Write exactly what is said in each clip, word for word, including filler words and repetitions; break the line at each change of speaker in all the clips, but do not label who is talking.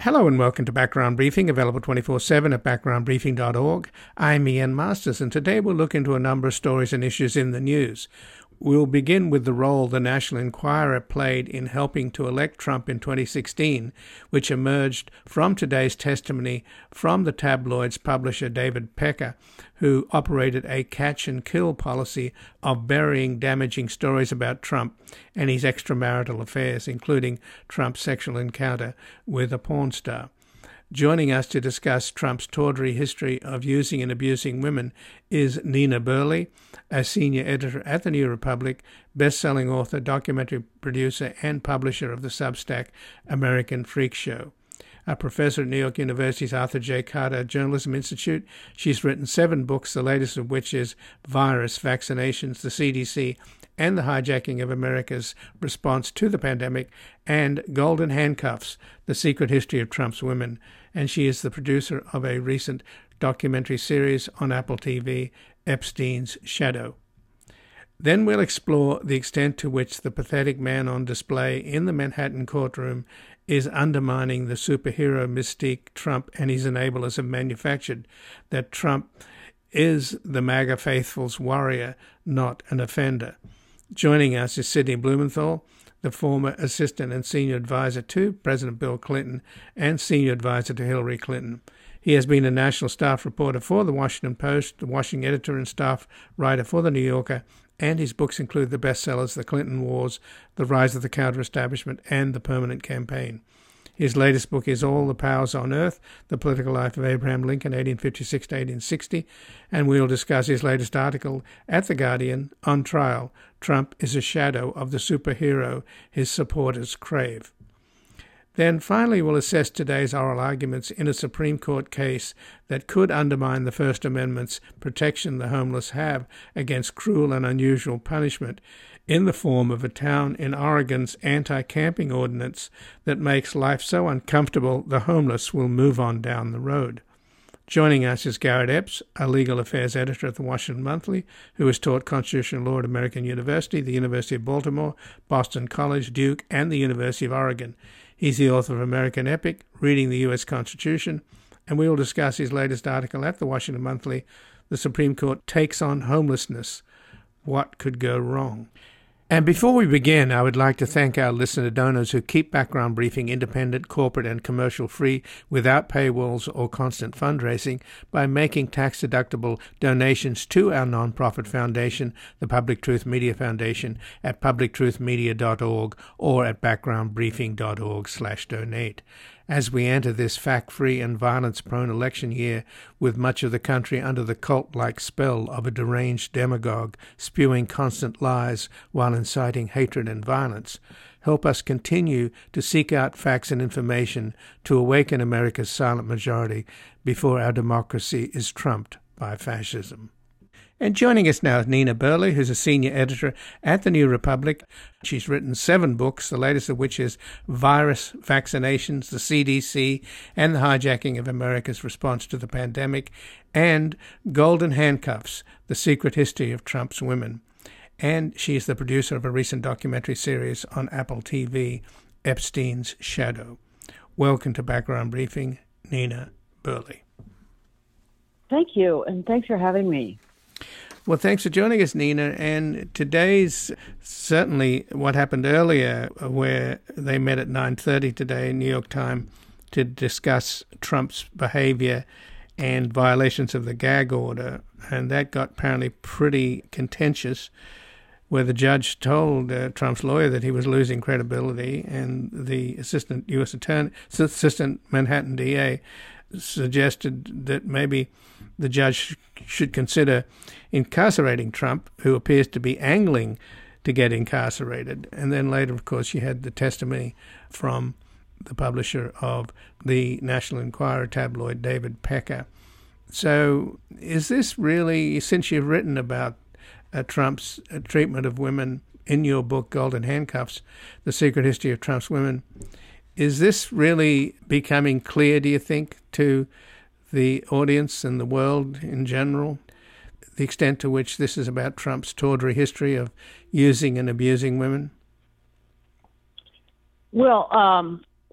Hello and welcome to Background Briefing, available twenty-four seven at background briefing dot org. I'm Ian Masters, and today we'll look into a number of stories and issues in the news. We'll begin with the role the National Enquirer played in helping to elect Trump in twenty sixteen, which emerged from today's testimony from the tabloid's publisher David Pecker, who operated a catch-and-kill policy of burying damaging stories about Trump and his extramarital affairs, including Trump's sexual encounter with a porn star. Joining us to discuss Trump's tawdry history of using and abusing women is Nina Burleigh, a senior editor at The New Republic, best-selling author, documentary producer, and publisher of the Substack American Freak Show. A professor at New York University's Arthur J. Carter Journalism Institute, she's written seven books, the latest of which is Virus, Vaccinations, the C D C, and the Hijacking of America's Response to the Pandemic, and Golden Handcuffs, The Secret History of Trump's Women. And she is the producer of a recent documentary series on Apple T V, Epstein's Shadow. Then we'll explore the extent to which the pathetic man on display in the Manhattan courtroom is undermining the superhero mystique Trump and his enablers have manufactured, that Trump is the MAGA faithful's warrior, not an offender. Joining us is Sidney Blumenthal, the former assistant and senior advisor to President Bill Clinton and senior advisor to Hillary Clinton. He has been a national staff reporter for The Washington Post, the Washington editor and staff writer for The New Yorker, and his books include the bestsellers The Clinton Wars, The Rise of the Counter-Establishment, and The Permanent Campaign. His latest book is All the Powers on Earth, The Political Life of Abraham Lincoln, eighteen fifty-six to eighteen sixty, and we'll discuss his latest article at The Guardian, On Trial, Trump is a Shadow of the Superhero His Supporters Crave. Then finally we'll assess today's oral arguments in a Supreme Court case that could undermine the First Amendment's protection the homeless have against cruel and unusual punishment in the form of a town in Oregon's anti-camping ordinance that makes life so uncomfortable the homeless will move on down the road. Joining us is Garrett Epps, a legal affairs editor at the Washington Monthly, who has taught constitutional law at American University, the University of Baltimore, Boston College, Duke, and the University of Oregon. He's the author of American Epic, Reading the U S Constitution, and we will discuss his latest article at the Washington Monthly, The Supreme Court Takes on Homelessness. What could go wrong? And before we begin, I would like to thank our listener donors who keep Background Briefing independent, corporate, and commercial-free without paywalls or constant fundraising by making tax-deductible donations to our nonprofit foundation, the Public Truth Media Foundation, at public truth media dot org or at background briefing dot org slash donate. As we enter this fact-free and violence-prone election year, with much of the country under the cult-like spell of a deranged demagogue spewing constant lies while inciting hatred and violence, help us continue to seek out facts and information to awaken America's silent majority before our democracy is trumped by fascism. And joining us now is Nina Burleigh, who's a senior editor at The New Republic. She's written seven books, the latest of which is Virus, Vaccinations, the C D C, and the Hijacking of America's Response to the Pandemic, and Golden Handcuffs, The Secret History of Trump's Women. And she's the producer of a recent documentary series on Apple T V, Epstein's Shadow. Welcome to Background Briefing, Nina Burleigh.
Thank you, and thanks for having me.
Well, thanks for joining us, Nina. And today's certainly what happened earlier, where they met at nine thirty today in New York time to discuss Trump's behavior and violations of the gag order. And that got apparently pretty contentious, where the judge told uh, Trump's lawyer that he was losing credibility, and the assistant U S attorney, assistant Manhattan D A suggested that maybe the judge should consider incarcerating Trump, who appears to be angling to get incarcerated. And then later, of course, you had the testimony from the publisher of the National Enquirer tabloid, David Pecker. So is this really, since you've written about uh, Trump's uh, treatment of women in your book, Golden Handcuffs, The Secret History of Trump's Women, is this really becoming clear, do you think, to the audience and the world in general, the extent to which this is about Trump's tawdry history of using and abusing women?
Well, um,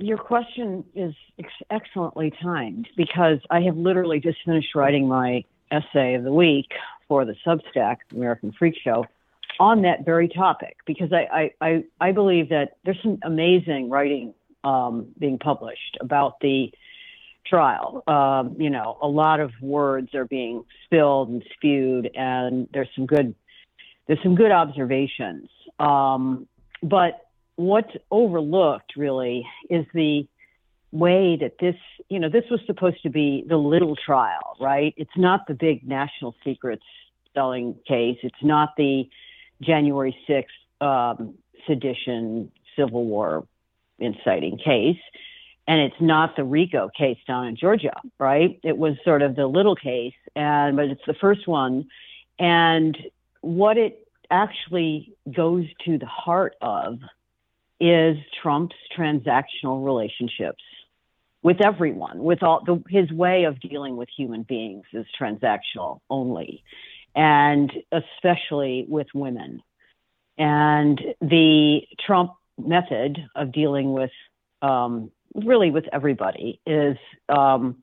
your question is ex- excellently timed because I have literally just finished writing my essay of the week for the Substack, American Freak Show, on that very topic, because I, I, I, I believe that there's some amazing writing um, being published about the trial. Um, you know, a lot of words are being spilled and spewed, and there's some good there's some good observations. Um, but what's overlooked really is the way that this, you know, this was supposed to be the little trial, right? It's not the big national secrets selling case. It's not the January sixth um, sedition, Civil War inciting case. And it's not the RICO case down in Georgia, right? It was sort of the little case, and but it's the first one. And what it actually goes to the heart of is Trump's transactional relationships with everyone, with all the, his way of dealing with human beings is transactional only, and especially with women. And the Trump method of dealing with, um, really with everybody is, um,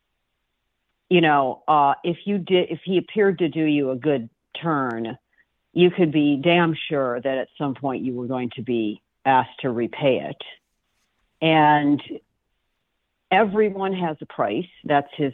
you know, uh, if you did, if he appeared to do you a good turn, you could be damn sure that at some point you were going to be asked to repay it. And everyone has a price. That's his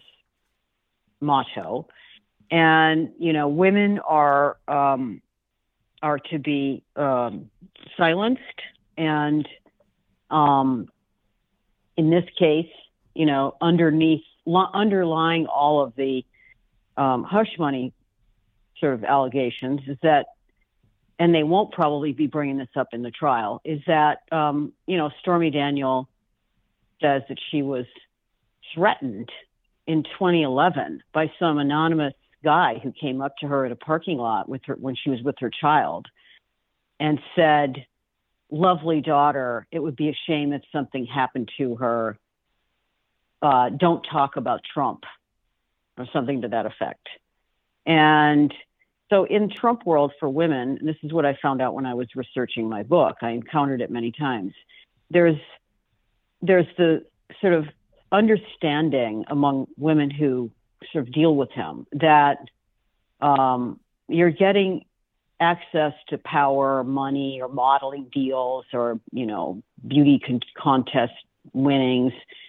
motto. And, you know, women are, um, are to be um, silenced. And um, in this case, you know, underneath, lo- underlying all of the um, hush money sort of allegations is that, and they won't probably be bringing this up in the trial, is that, um, you know, Stormy Daniel says that she was threatened in twenty eleven by some anonymous guy who came up to her at a parking lot with her when she was with her child and said, "Lovely daughter, it would be a shame if something happened to her. Uh, don't talk about Trump," or something to that effect. And so in Trump world for women, and this is what I found out when I was researching my book, I encountered it many times, there's there's the sort of understanding among women who sort of deal with him that um, you're getting access to power, money, or modeling deals, or, you know, beauty con- contest winnings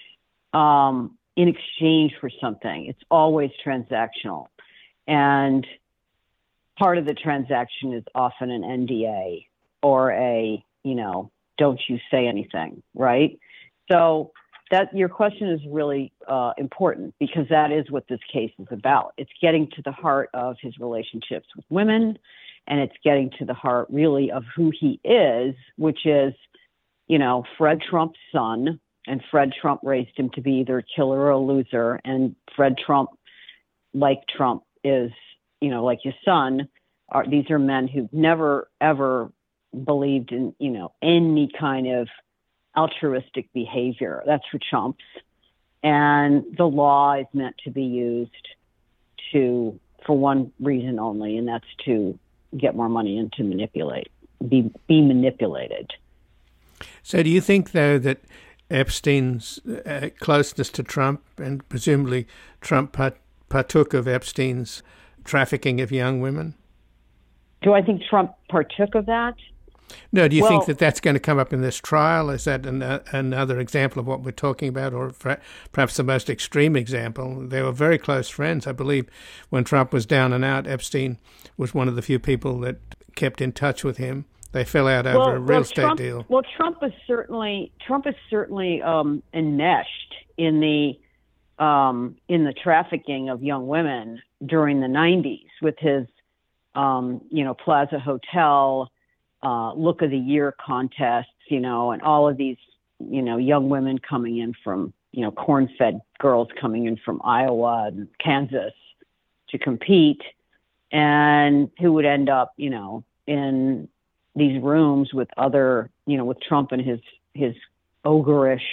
um, in exchange for something. It's always transactional. And part of the transaction is often an N D A or a, you know, don't you say anything, right? So that your question is really uh, important, because that is what this case is about. It's getting to the heart of his relationships with women, and it's getting to the heart really of who he is, which is, you know, Fred Trump's son, and Fred Trump raised him to be either a killer or a loser. And Fred Trump, like Trump, is, you know, like his son, are these are men who've never, ever believed in, you know, any kind of altruistic behavior. That's for chumps. And the law is meant to be used to, for one reason only, and that's to get more money and to manipulate, be, be manipulated.
So do you think, though, that Epstein's uh, closeness to Trump, and presumably Trump part- partook of Epstein's trafficking of young women?
Do I think Trump partook of that?
No, do you
well,
think that that's going to come up in this trial? Is that an, uh, another example of what we're talking about, or fra- perhaps the most extreme example? They were very close friends. I believe when Trump was down and out, Epstein was one of the few people that kept in touch with him. They fell out over
well,
a real
well,
estate
Trump,
deal.
Well, Trump is certainly Trump is certainly um, enmeshed in the um, in the trafficking of young women during the nineties with his um, you know Plaza Hotel uh, Look of the Year contests, you know, and all of these you know young women coming in from you know corn-fed girls coming in from Iowa and Kansas to compete, and who would end up you know in these rooms with other, you know, with Trump and his his ogreish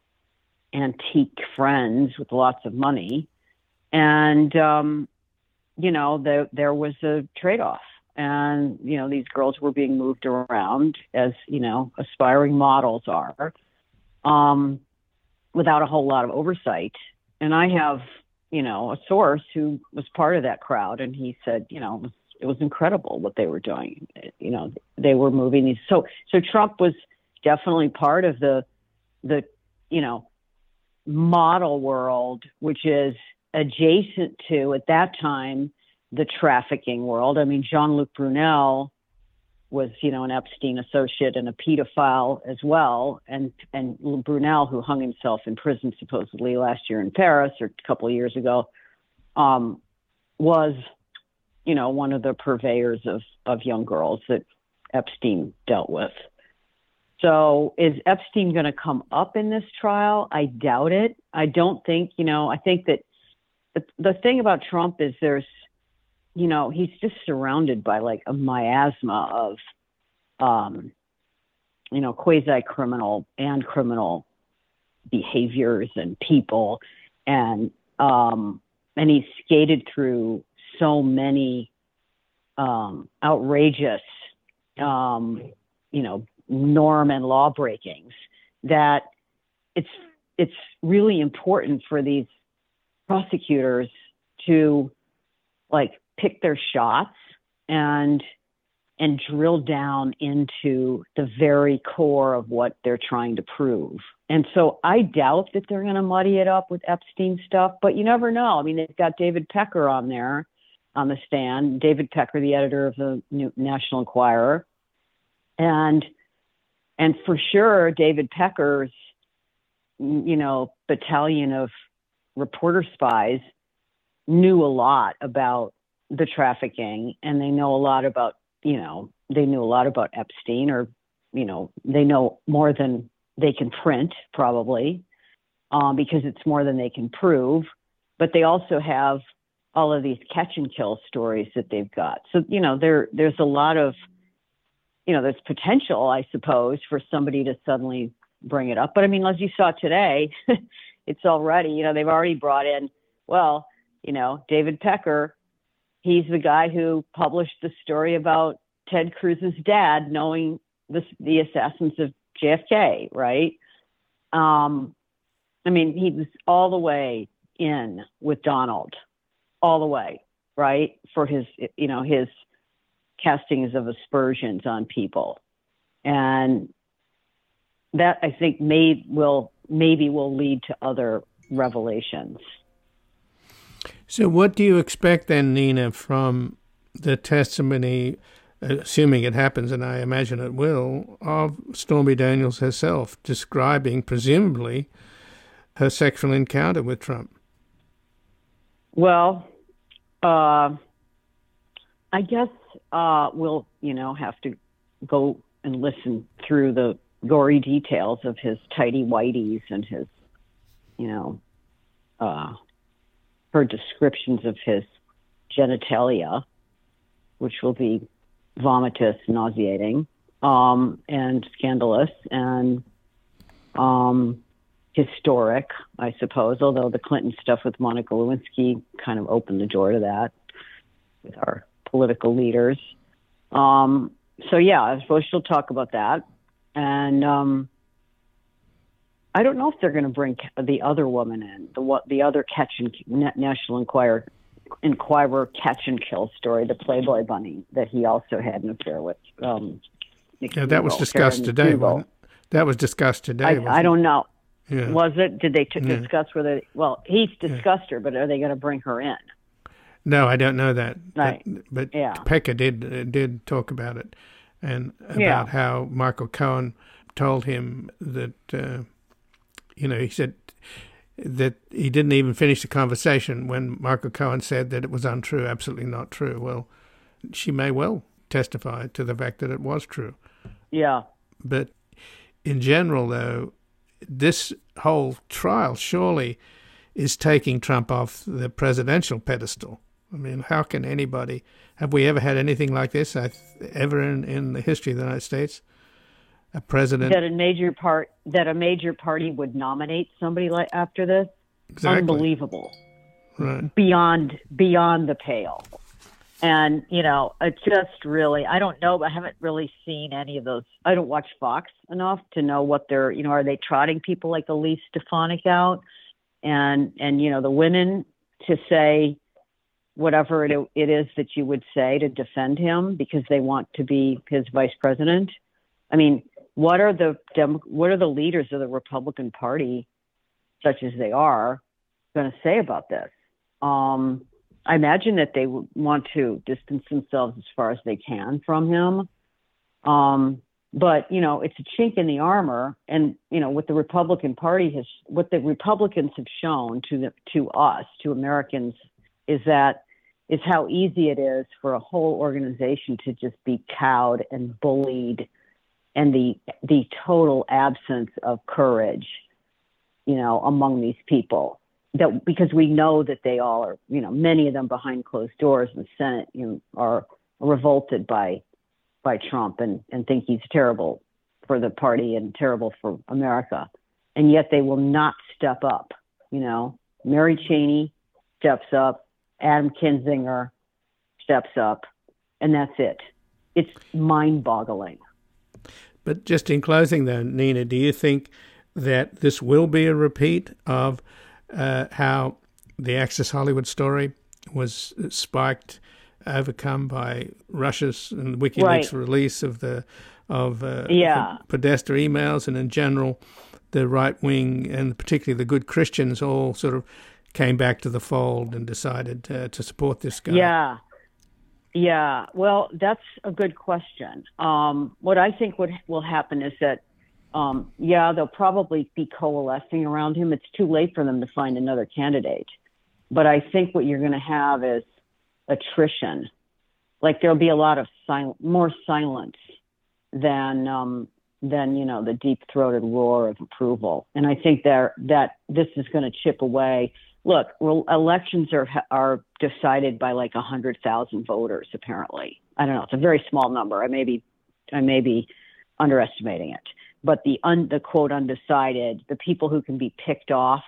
antique friends with lots of money. And, um, you know, there, there was a trade-off. And, you know, these girls were being moved around as, you know, aspiring models are. um, without a whole lot of oversight. And I have, you know, a source who was part of that crowd, and he said, you know, it was, it was incredible what they were doing. You know, they were moving these. So, so Trump was definitely part of the, the, you know, model world, which is adjacent to, at that time, the trafficking world. I mean, Jean-Luc Brunel was, you know, an Epstein associate and a pedophile as well. And, and Brunel, who hung himself in prison supposedly last year in Paris or a couple of years ago, um, was, you know, one of the purveyors of, of young girls that Epstein dealt with. So is Epstein going to come up in this trial? I doubt it. I don't think, you know, I think that the, the thing about Trump is there's, you know, he's just surrounded by like a miasma of, um, you know, quasi-criminal and criminal behaviors and people. And, um, and he's skated through so many, um, outrageous, um, you know, norm and law breakings that it's, it's really important for these prosecutors to like pick their shots and and drill down into the very core of what they're trying to prove. And so I doubt that they're going to muddy it up with Epstein stuff, but you never know. I mean, they've got David Pecker on there on the stand, David Pecker, the editor of the New National Enquirer. And and for sure, David Pecker's, you know, battalion of reporter spies knew a lot about the trafficking, and they know a lot about, you know, they knew a lot about Epstein, or, you know, they know more than they can print probably, um, because it's more than they can prove, but they also have all of these catch and kill stories that they've got. So, you know, there, there's a lot of, you know, there's potential, I suppose, for somebody to suddenly bring it up. But I mean, as you saw today, it's already, you know, they've already brought in, well, you know, David Pecker. He's the guy who published the story about Ted Cruz's dad knowing the, the assassins of J F K, right? Um, I mean, he was all the way in with Donald, all the way, right? For his, you know, his castings of aspersions on people. And that, I think, may, will, maybe will lead to other revelations.
So what do you expect then, Nina, from the testimony, assuming it happens, and I imagine it will, of Stormy Daniels herself, describing, presumably, her sexual encounter with Trump?
Well, uh, I guess uh, we'll, you know, have to go and listen through the gory details of his tighty whities and his, you know, uh, her descriptions of his genitalia, which will be vomitous, nauseating, um, and scandalous, and um, historic, I suppose, although the Clinton stuff with Monica Lewinsky kind of opened the door to that with our political leaders. Um, so, yeah, I suppose she'll talk about that. And um, I don't know if they're going to bring the other woman in, the what the other catch and National Enquirer, Enquirer catch and kill story, the Playboy bunny that he also had an affair with. Um,
yeah, that was discussed today. That was discussed today.
I, I don't know.
Yeah.
Was it? Did they t-
yeah.
discuss whether? Well, he's discussed yeah. her, but are they going to bring her in?
No, I don't know that.
Right.
But, but
yeah.
Pecker did uh, did talk about it, and about
yeah.
how Michael Cohen told him that. Uh, You know, he said that he didn't even finish the conversation when Michael Cohen said that it was untrue, absolutely not true. Well, she may well testify to the fact that it was true.
Yeah.
But in general, though, this whole trial surely is taking Trump off the presidential pedestal. I mean, how can anybody, have we ever had anything like this ever in, in the history of the United States? A president
that a major part that a major party would nominate somebody like after this.
Exactly.
Unbelievable.
Right.
Beyond beyond the pale. And, you know, it just really, I don't know, I haven't really seen any of those. I don't watch Fox enough to know what they're, you know, are they trotting people like Elise Stefanik out and, and, you know, the women to say whatever it, it is that you would say to defend him because they want to be his vice president. I mean, what are the, what are the leaders of the Republican Party, such as they are, going to say about this? Um, I imagine that they would want to distance themselves as far as they can from him. Um, but, you know, it's a chink in the armor. And, you know, what the Republican Party has, what the Republicans have shown to the, to us, to Americans, is that is how easy it is for a whole organization to just be cowed and bullied, and the the total absence of courage, you know, among these people. That because we know that they all are, you know, many of them behind closed doors in the Senate, you know, are revolted by by Trump and, and think he's terrible for the party and terrible for America. And yet they will not step up. You know, Mary Cheney steps up, Adam Kinzinger steps up, and that's it. It's mind-boggling.
But just in closing, though, Nina, do you think that this will be a repeat of uh, how the Access Hollywood story was spiked, overcome by Russia's and WikiLeaks
right.
release of the of uh,
yeah.
Podesta emails, and in general, the right wing and particularly the good Christians all sort of came back to the fold and decided uh, to support this guy?
Yeah. Yeah. Well, that's a good question. Um, what I think would will happen is that, um, yeah, they'll probably be coalescing around him. It's too late for them to find another candidate. But I think what you're going to have is attrition. Like there'll be a lot of silent, more silence than, um, than, you know, the deep-throated roar of approval. And I think that, that this is going to chip away. Look, well, elections are are decided by like a hundred thousand voters. Apparently, I don't know. It's a very small number. I may be, I may be underestimating it. But the un, the quote undecided, the people who can be picked off,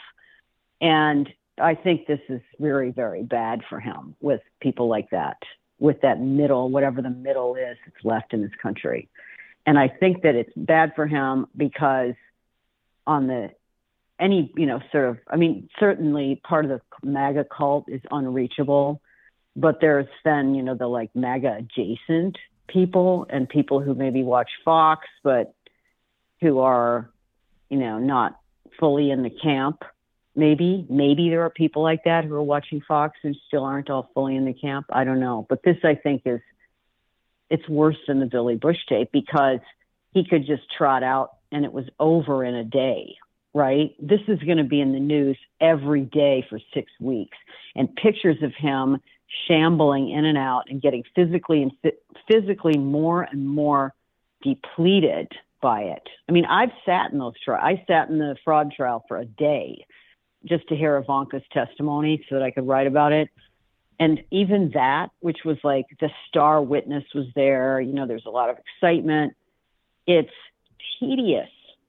and I think this is very, very bad for him with people like that, with that middle, whatever the middle is that's left in this country. And I think that it's bad for him because on the any, you know, sort of, I mean, certainly part of the MAGA cult is unreachable, but there's then, you know, the like MAGA adjacent people and people who maybe watch Fox, but who are, you know, not fully in the camp. Maybe, maybe there are people like that who are watching Fox and still aren't all fully in the camp. I don't know. But this, I think, is, it's worse than the Billy Bush tape because he could just trot out and it was over in a day. Right? This is going to be in the news every day for six weeks. And pictures of him shambling in and out and getting physically and physically more and more depleted by it. I mean, I've sat in those trials. I sat in the fraud trial for a day just to hear Ivanka's testimony so that I could write about it. And even that, which was like the star witness was there, you know, there's a lot of excitement. It's tedious.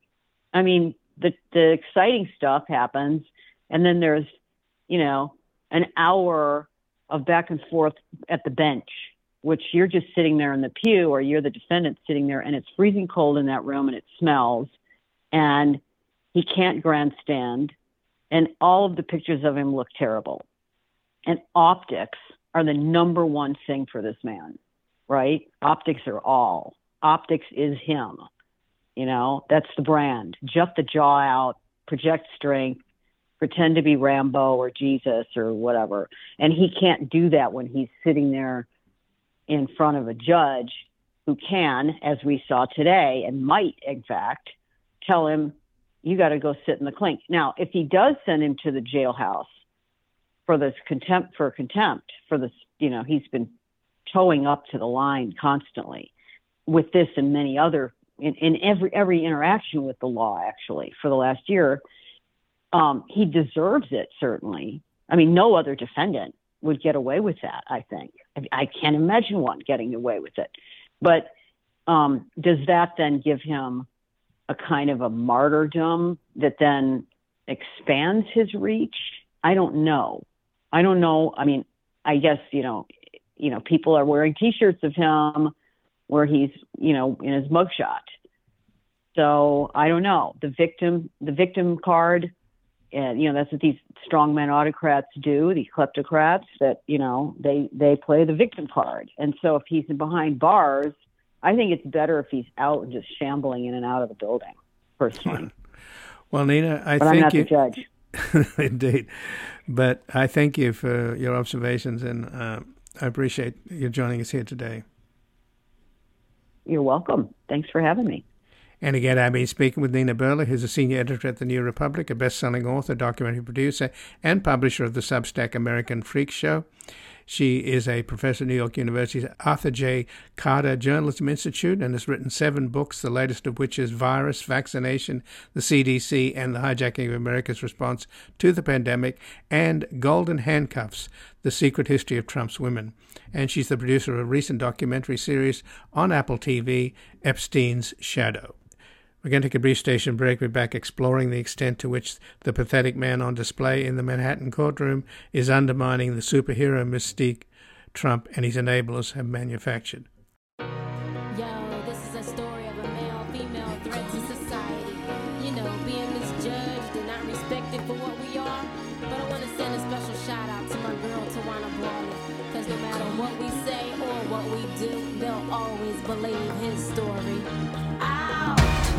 I mean, The, the exciting stuff happens, and then there's, you know, an hour of back and forth at the bench, which you're just sitting there in the pew, or you're the defendant sitting there, and it's freezing cold in that room, and it smells, and he can't grandstand, and all of the pictures of him look terrible. And optics are the number one thing for this man, right? Optics are all. Optics is him. You know, that's the brand. Jut the jaw out, project strength, pretend to be Rambo or Jesus or whatever. And he can't do that when he's sitting there in front of a judge who can, as we saw today, and might, in fact, tell him, you got to go sit in the clink. Now, if he does send him to the jailhouse for this contempt, for contempt, for this, you know, he's been towing up to the line constantly with this and many other In, in every every interaction with the law, actually, for the last year, um, he deserves it, certainly. I mean, no other defendant would get away with that, I think. I, I can't imagine one getting away with it. But um, does that then give him a kind of a martyrdom that then expands his reach? I don't know. I don't know. I mean, I guess, you know, you know, people are wearing T-shirts of him where he's, you know, in his mugshot. So I don't know. The victim, the victim card, and you know, that's what these strongman autocrats do. These kleptocrats that, you know, they they play the victim card. And so if he's behind bars, I think it's better if he's out and just shambling in and out of the building. Personally.
Well, Nina, I
but
think
I'm not
you,
the judge.
Indeed, but I thank you for your observations, and uh, I appreciate you joining us here today.
You're welcome. Thanks for having me.
And again, I've been speaking with Nina Burley, who's a senior editor at The New Republic, a best-selling author, documentary producer, and publisher of the Substack American Freak Show. She is a professor at New York University's Arthur J. Carter Journalism Institute and has written seven books, the latest of which is Virus, Vaccination, the C D C, and the Hijacking of America's Response to the Pandemic, and Golden Handcuffs, The Secret History of Trump's Women. And she's the producer of a recent documentary series on Apple T V, Epstein's Shadow. We're going to take a brief station break. We're back exploring the extent to which the pathetic man on display in the Manhattan courtroom is undermining the superhero mystique Trump and his enablers have manufactured.
Yo, this is a story of a male-female threat to society. You know, being misjudged and not respected for what we are. But I want to send a special shout-out to my girl, Tawana Brawley. Because no matter what we say or what we do, they'll always believe his story. Ow!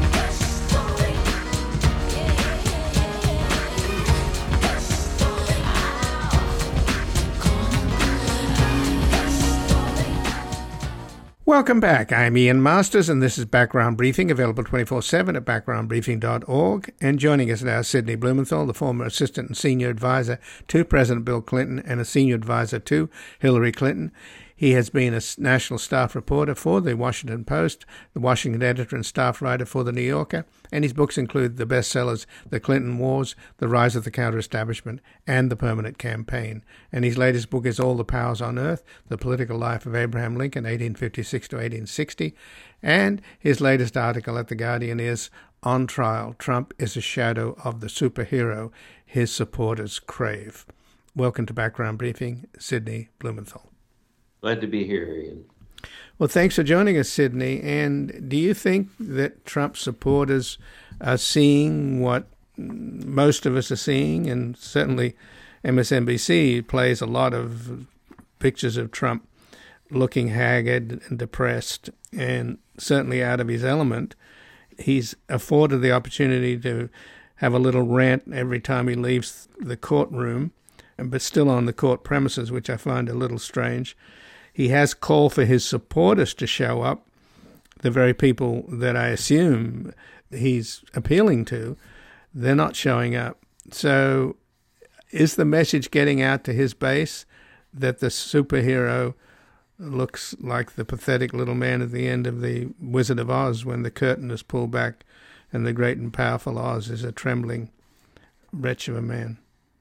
Welcome back. I'm Ian Masters, and this is Background Briefing, available twenty-four seven at background briefing dot org. And joining us now is Sidney Blumenthal, the former assistant and senior advisor to President Bill Clinton and a senior advisor to Hillary Clinton. He has been a national staff reporter for The Washington Post, the Washington editor and staff writer for The New Yorker, and his books include the bestsellers The Clinton Wars, The Rise of the Counter-Establishment, and The Permanent Campaign. And his latest book is All the Powers on Earth, The Political Life of Abraham Lincoln, eighteen fifty-six to eighteen sixty. And his latest article at The Guardian is On Trial, Trump is a Shadow of the Superhero His Supporters Crave. Welcome to Background Briefing, Sidney Blumenthal.
Glad to be here, Ian.
Well, thanks for joining us, Sidney. And do you think that Trump supporters are seeing what most of us are seeing? And certainly M S N B C plays a lot of pictures of Trump looking haggard and depressed and certainly out of his element. He's afforded the opportunity to have a little rant every time he leaves the courtroom, but still on the court premises, which I find a little strange. He has called for his supporters to show up, the very people that I assume he's appealing to. They're not showing up. So is the message getting out to his base that the superhero looks like the pathetic little man at the end of the Wizard of Oz when the curtain is pulled back and the great and powerful Oz is a trembling wretch of a man?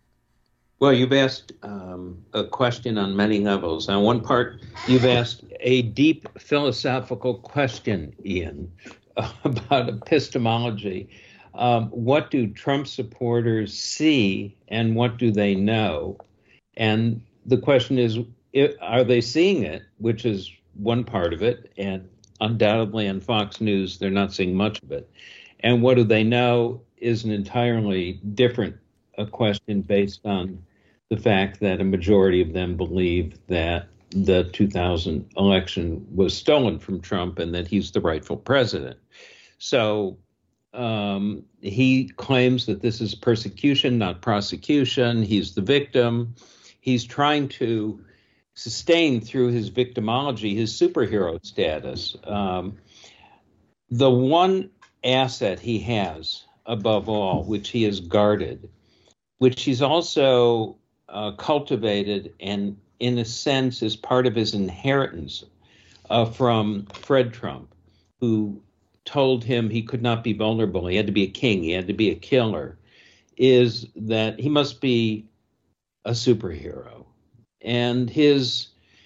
Well, you've asked um, a question on many levels. On one part, you've asked a deep philosophical question, Ian, about epistemology. Um, what do Trump supporters see and what do they know? And the question is, are they seeing it, which is one part of it, and undoubtedly on Fox News, they're not seeing much of it. And what do they know is an entirely different a question based on the fact that a majority of them believe that the two thousand election was stolen from Trump and that he's the rightful president. So um, he claims that this is persecution, not prosecution. He's the victim. He's trying to sustain through his victimology his superhero status. Um, the one asset he has, above all, which he has guarded, which he's also uh, cultivated and, in a sense, is part of his inheritance uh, from Fred Trump, who told him he could not be vulnerable. He had to be a king. He had to be a killer, is that he must be a superhero. And his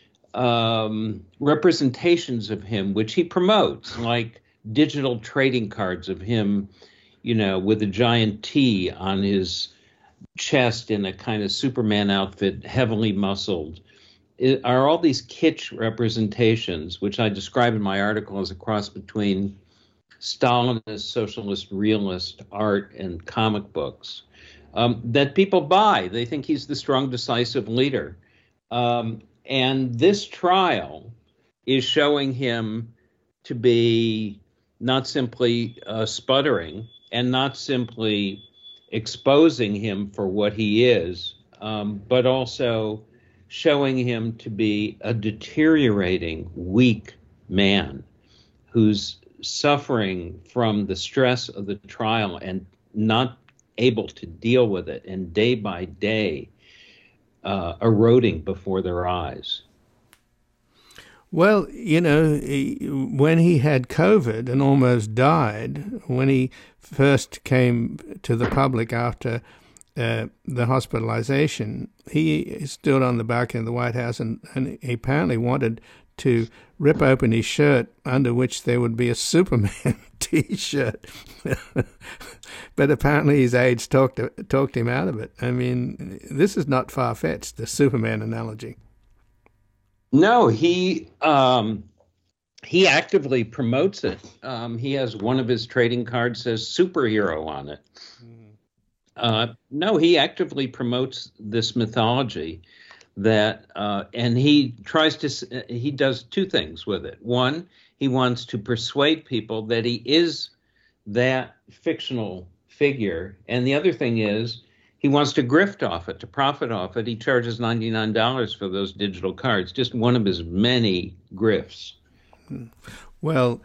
um, representations of him, which he promotes, like digital trading cards of him, you know, with a giant T on his chest in a kind of Superman outfit, heavily muscled, are all these kitsch representations, which I describe in my article as a cross between Stalinist, socialist, realist art and comic books, um, that people buy. They think he's the strong, decisive leader. Um, and this trial is showing him to be not simply uh, sputtering and not simply exposing him for what he is, um, but also showing him to be a deteriorating, weak man who's suffering from the stress of the trial and not able to deal with it, and day by day uh, eroding before their eyes.
Well, you know, he, when he had COVID and almost died, when he first came to the public after uh, the hospitalization, he stood on the balcony of the White House and, and he apparently wanted to rip open his shirt, under which there would be a Superman T-shirt. But apparently his aides talked talked him out of it. I mean, this is not far-fetched, the Superman analogy.
No, he um, he actively promotes it. Um, he has one of his trading cards says superhero on it. Mm. Uh, no, he actively promotes this mythology that, uh, and he tries to, he does two things with it. One, he wants to persuade people that he is that fictional figure. And the other thing is, he wants to grift off it, to profit off it. He charges ninety-nine dollars for those digital cards, just one of his many grifts.
Well,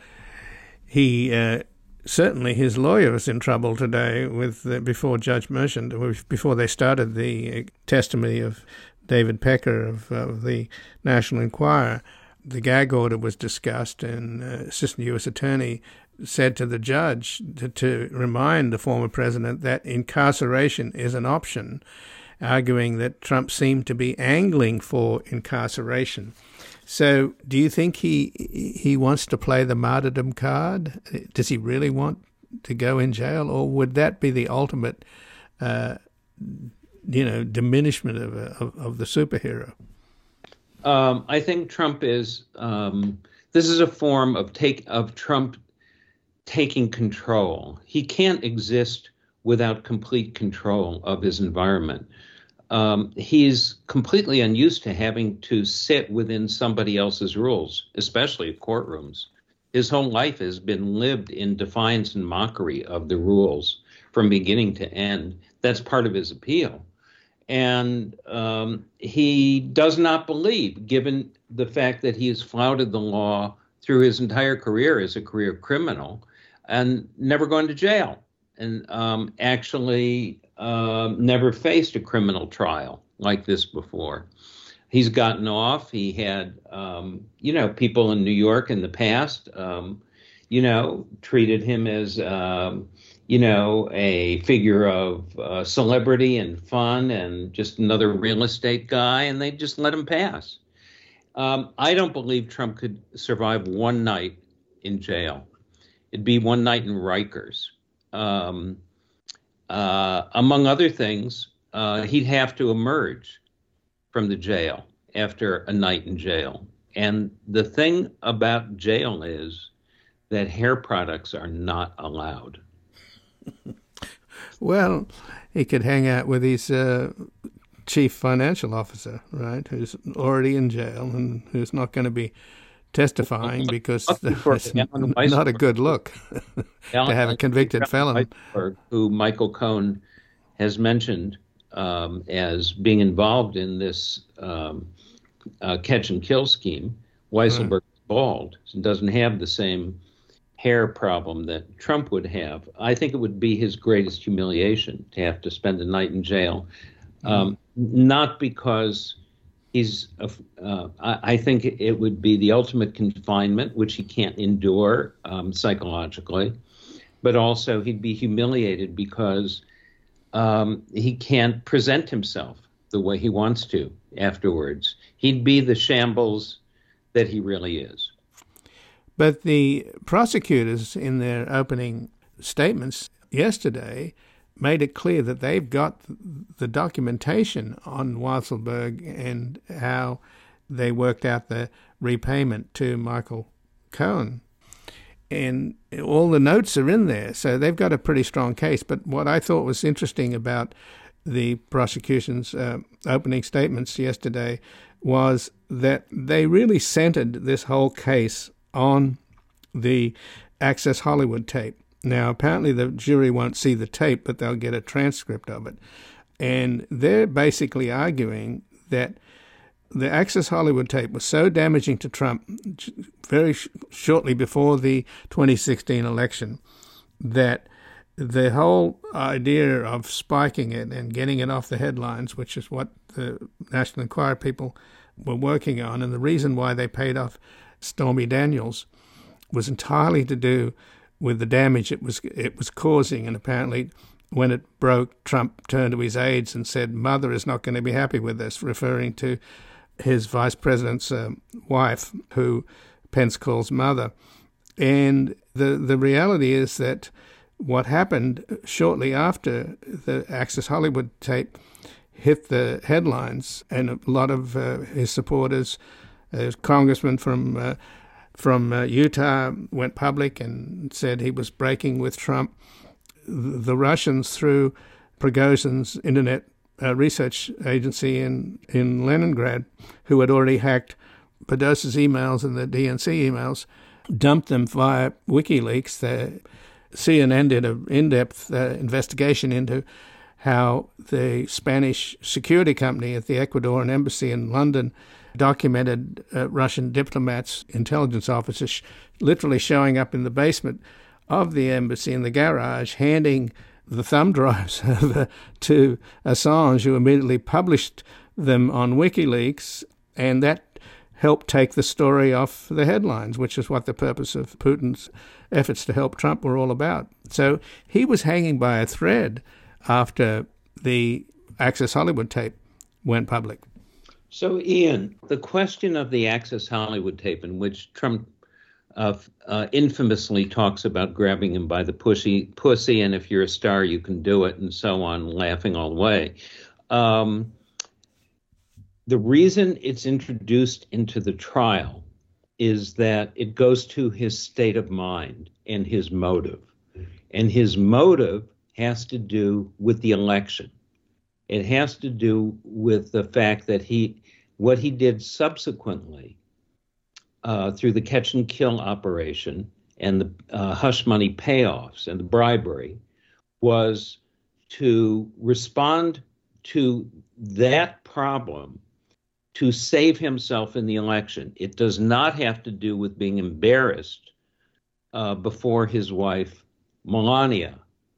he uh, certainly, his lawyer was in trouble today with uh, before Judge Merchant, before they started the testimony of David Pecker of uh, the National Enquirer. The gag order was discussed, and uh, Assistant U S Attorney said to the judge to, to remind the former president that incarceration is an option, arguing that Trump seemed to be angling for incarceration. So do you think he he wants to play the martyrdom card? Does he really want to go in jail, or would that be the ultimate, uh, you know, diminishment of, of, of the superhero?
Um, I think Trump is, um, this is a form of take of Trump taking control. He can't exist without complete control of his environment. Um, he's completely unused to having to sit within somebody else's rules, especially courtrooms. His whole life has been lived in defiance and mockery of the rules from beginning to end. That's part of his appeal. And um, he does not believe, given the fact that he has flouted the law through his entire career as a career criminal and never gone to jail, and um, actually uh, never faced a criminal trial like this before. He's gotten off. He had, um, you know, people in New York in the past, um, you know, treated him as, um, you know, a figure of uh, celebrity and fun and just another real estate guy, and they just let him pass. Um, I don't believe Trump could survive one night in jail. It'd be one night in Rikers. Um, uh, among other things, uh, he'd have to emerge from the jail after a night in jail. And the thing about jail is that hair products are not allowed.
Well, he could hang out with his uh, chief financial officer, right, who's already in jail and who's not going to be testifying because it's not a good look to have a convicted felon.
Who Michael Cohen has mentioned um, as being involved in this um, uh, catch and kill scheme. Weisselberg is bald and doesn't have the same hair problem that Trump would have. I think it would be his greatest humiliation to have to spend a night in jail, um, mm-hmm. not because he's, uh, I, I think it would be the ultimate confinement, which he can't endure um, psychologically, but also he'd be humiliated because um, he can't present himself the way he wants to afterwards. He'd be the shambles that he really is.
But the prosecutors, in their opening statements yesterday, made it clear that they've got the documentation on Weisselberg and how they worked out the repayment to Michael Cohen. And all the notes are in there, so they've got a pretty strong case. But what I thought was interesting about the prosecution's uh, opening statements yesterday was that they really centered this whole case on the Access Hollywood tape. Now, apparently the jury won't see the tape, but they'll get a transcript of it. And they're basically arguing that the Access Hollywood tape was so damaging to Trump very sh- shortly before the twenty sixteen election that the whole idea of spiking it and getting it off the headlines, which is what the National Enquirer people were working on, and the reason why they paid off Stormy Daniels was entirely to do with the damage it was it was causing. And apparently when it broke, Trump turned to his aides and said, "Mother is not going to be happy with this," referring to his vice president's uh, wife, who Pence calls mother. And the the reality is that what happened shortly after the Access Hollywood tape hit the headlines, and a lot of uh, his supporters, uh, congressman from uh, from uh, Utah, went public and said he was breaking with Trump. The Russians, through Prigozhin's internet uh, research agency in, in Leningrad, who had already hacked Podesta's emails and the D N C emails, dumped them via WikiLeaks. The C N N did an in-depth uh, investigation into how the Spanish security company at the Ecuadorian embassy in London documented uh, Russian diplomats, intelligence officers, sh- literally showing up in the basement of the embassy in the garage, handing the thumb drives over to Assange, who immediately published them on WikiLeaks, and that helped take the story off the headlines, which is what the purpose of Putin's efforts to help Trump were all about. So he was hanging by a thread after the Access Hollywood tape went public.
So, Ian, the question of the Access Hollywood tape, in which Trump uh, uh, infamously talks about grabbing him by the pussy, pussy, and if you're a star, you can do it, and so on, laughing all the way. Um, the reason it's introduced into the trial is that it goes to his state of mind and his motive. And his motive has to do with the election. It has to do with the fact that he, what he did subsequently uh, through the catch and kill operation and the uh, hush money payoffs and the bribery was to respond to that problem to save himself in the election. It does not have to do with being embarrassed uh, before his wife, Melania,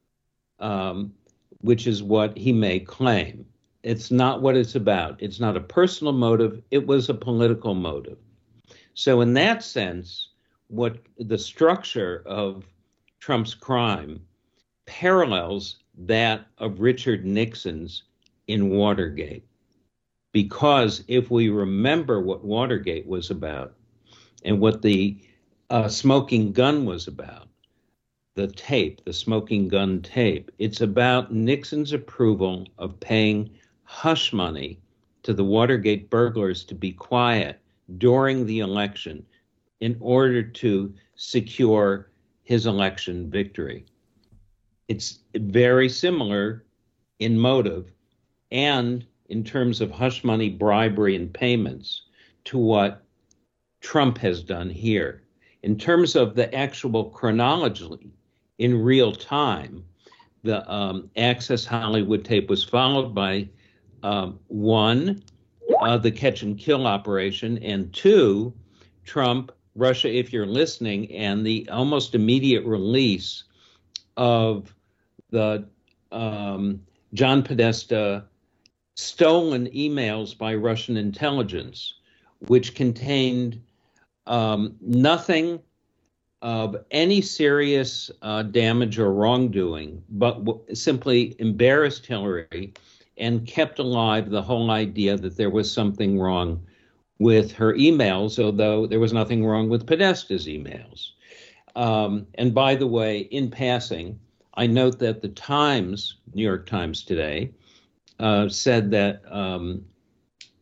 um, which is what he may claim. It's not what it's about. It's not a personal motive. It was a political motive. So in that sense, what the structure of Trump's crime parallels that of Richard Nixon's in Watergate. Because if we remember what Watergate was about and what the uh, smoking gun was about, the tape, the smoking gun tape, it's about Nixon's approval of paying hush money to the Watergate burglars to be quiet during the election in order to secure his election victory. It's very similar in motive and in terms of hush money, bribery, and payments to what Trump has done here. In terms of the actual chronology, in real time, the um, Access Hollywood tape was followed by um, one, uh, the catch and kill operation, and two, Trump, Russia, if you're listening, and the almost immediate release of the um, John Podesta stolen emails by Russian intelligence, which contained um, nothing of any serious uh, damage or wrongdoing, but w- simply embarrassed Hillary and kept alive the whole idea that there was something wrong with her emails, although there was nothing wrong with Podesta's emails. Um, and by the way, in passing, I note that the Times, New York Times today, Uh, said that um,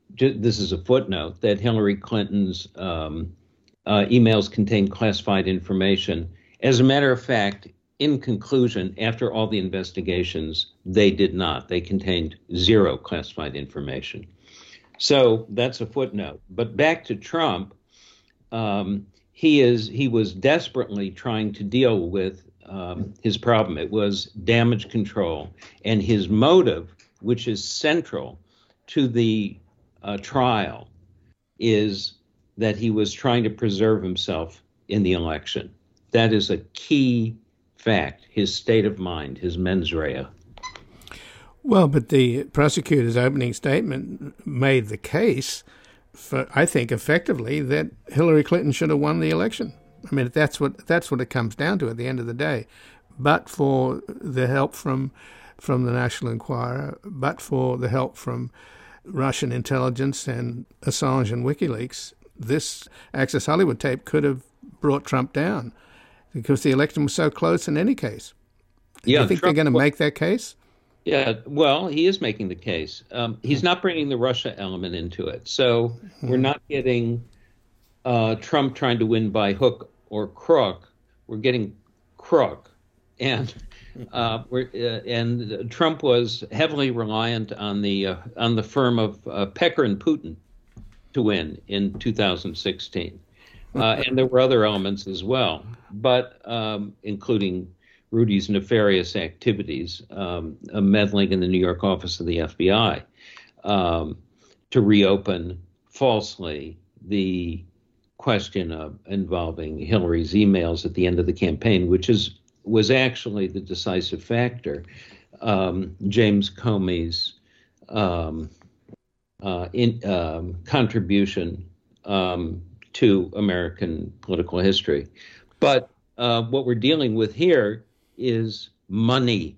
this is a footnote, that Hillary Clinton's um, uh, emails contained classified information. As a matter of fact, in conclusion, after all the investigations, they did not. They contained zero classified information. So that's a footnote. But back to Trump, um, he is he was desperately trying to deal with um, his problem. It was damage control. And his motive, which is central to the uh, trial, is that he was trying to preserve himself in the election. That is a key fact, his state of mind, his mens rea.
Well, but the prosecutor's opening statement made the case, for, I think, effectively, that Hillary Clinton should have won the election. I mean, that's what that's what it comes down to at the end of the day. But for the help from from the National Enquirer, but for the help from Russian intelligence and Assange and WikiLeaks, this Access Hollywood tape could have brought Trump down because the election was so close in any case. Do
yeah,
you think
Trump,
they're going to make that case?
Yeah, well, he is making the case. Um, he's not bringing the Russia element into it. So hmm. we're not getting uh, Trump trying to win by hook or crook. We're getting crook. And uh, we're, uh, and Trump was heavily reliant on the uh, on the firm of uh, Pecker and Putin to win in two thousand sixteen. Uh, and there were other elements as well, but um, including Rudy's nefarious activities, um, uh, meddling in the New York office of the F B I um, to reopen falsely the question of involving Hillary's emails at the end of the campaign, which is was actually the decisive factor. Um, James Comey's um, uh, in, um, contribution um, to American political history. But uh, what we're dealing with here is money.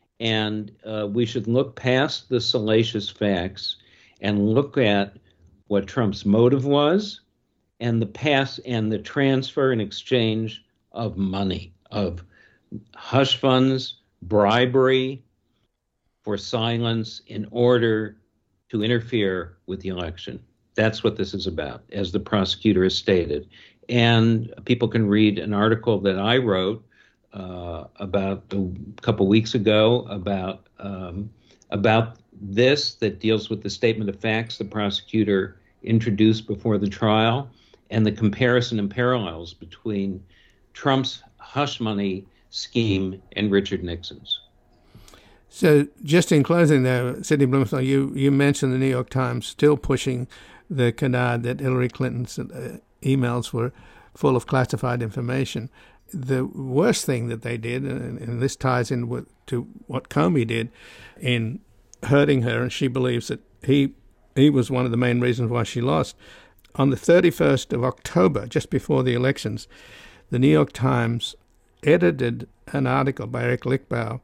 And uh, we should look past the salacious facts and look at what Trump's motive was and the pass and the transfer and exchange of money, of hush funds, bribery for silence in order to interfere with the election. That's what this is about, as the prosecutor has stated. And people can read an article that I wrote uh, about a couple weeks ago about um, about this that deals with the statement of facts the prosecutor introduced before the trial and the comparison and parallels between Trump's hush money scheme and Richard Nixon's.
So just in closing, though, Sidney Blumenthal, you, you mentioned the New York Times still pushing the canard that Hillary Clinton's uh, emails were full of classified information. The worst thing that they did, and, and this ties in with, to what Comey did in hurting her, and she believes that he he was one of the main reasons why she lost. On the thirty-first of October, just before the elections, the New York Times edited an article by Eric Lichtblau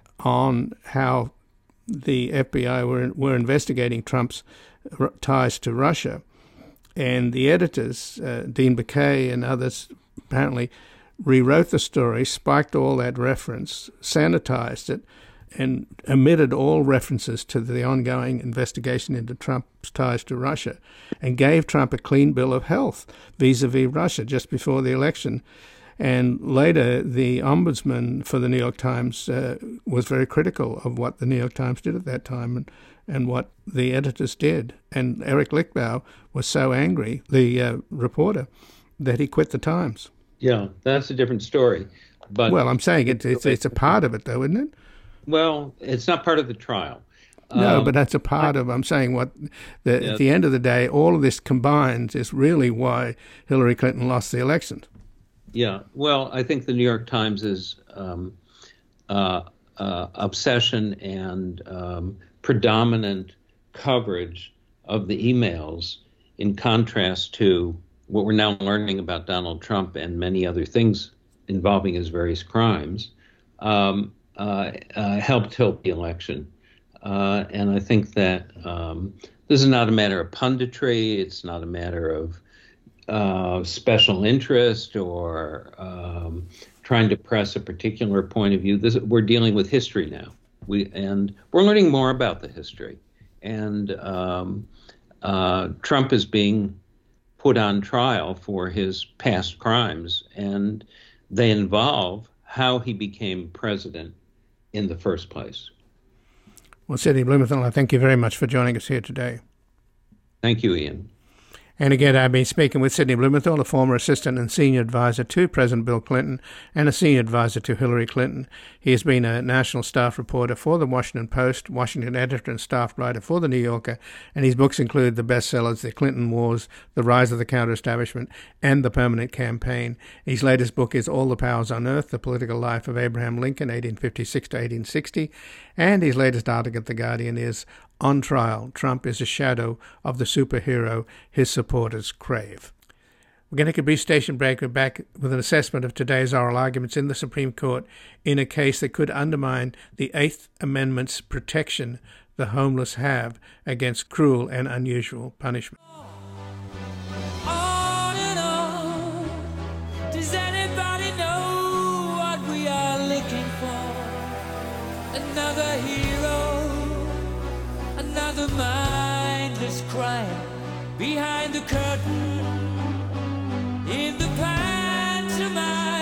on how the F B I were were investigating Trump's ties to Russia. And the editors, uh, Dean Baquet and others, apparently rewrote the story, spiked all that reference, sanitized it, and omitted all references to the ongoing investigation into Trump's ties to Russia, and gave Trump a clean bill of health vis-a-vis Russia just before the election. And later, the ombudsman for the New York Times uh, was very critical of what the New York Times did at that time and, and what the editors did. And Eric Lichtblau was so angry, the uh, reporter, that he quit the Times.
Yeah, that's a different story. But
well, I'm saying it, it's it's a part of it, though, isn't it?
Well, it's not part of the trial.
No,
um,
but that's a part of, I'm saying what, the,
yeah.
at the end of the day, all of this combines is really why Hillary Clinton lost the election.
Yeah, well, I think the New York Times' um, uh, uh, obsession and um, predominant coverage of the emails, in contrast to what we're now learning about Donald Trump and many other things involving his various crimes, um, uh, uh, helped tilt the election. Uh, and I think that um, this is not a matter of punditry. It's not a matter of uh, special interest or um, trying to press a particular point of view. This, we're dealing with history now. We and we're learning more about the history. And um, uh, Trump is being put on trial for his past crimes, and they involve how he became president in the first place.
Well, Sidney Blumenthal, I thank you very much for joining us here today.
Thank you, Ian.
And again, I've been speaking with Sidney Blumenthal, a former assistant and senior advisor to President Bill Clinton and a senior advisor to Hillary Clinton. He has been a national staff reporter for the Washington Post, Washington editor and staff writer for the New Yorker, and his books include the bestsellers The Clinton Wars, The Rise of the Counter-Establishment, and The Permanent Campaign. His latest book is All the Powers on Earth, The Political Life of Abraham Lincoln, eighteen fifty-six to eighteen sixty, and his latest article at The Guardian is On Trial, Trump is a Shadow of the Superhero His Supporters Crave. We're going to take a brief station break. We're back with an assessment of today's oral arguments in the Supreme Court in a case that could undermine the Eighth Amendment's protection the homeless have against cruel and unusual punishment.
On and on. Does anybody know what we are looking for? Another hero, another mindless crime behind the curtain. In the pantomime,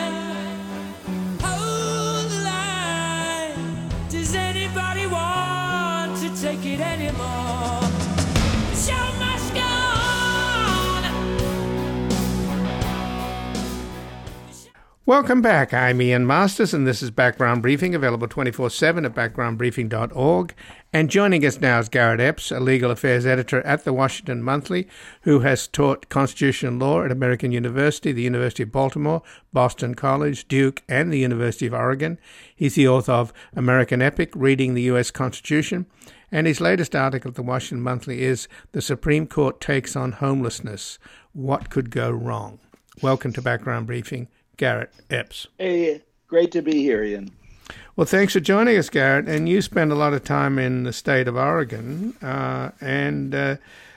hold the line. Does anybody want to take it anymore? The show must go on.
Welcome back. I'm Ian Masters, and this is Background Briefing, available twenty-four seven at background briefing dot org. And joining us now is Garrett Epps, a legal affairs editor at the Washington Monthly, who has taught constitutional law at American University, the University of Baltimore, Boston College, Duke, and the University of Oregon. He's the author of American Epic, Reading the U S Constitution, and his latest article at the Washington Monthly is The Supreme Court Takes on Homelessness, What Could Go Wrong? Welcome to Background Briefing, Garrett Epps.
Hey, great to be here, Ian.
Well, thanks for joining us, Garrett. And you spend a lot of time in the state of Oregon, uh, and uh,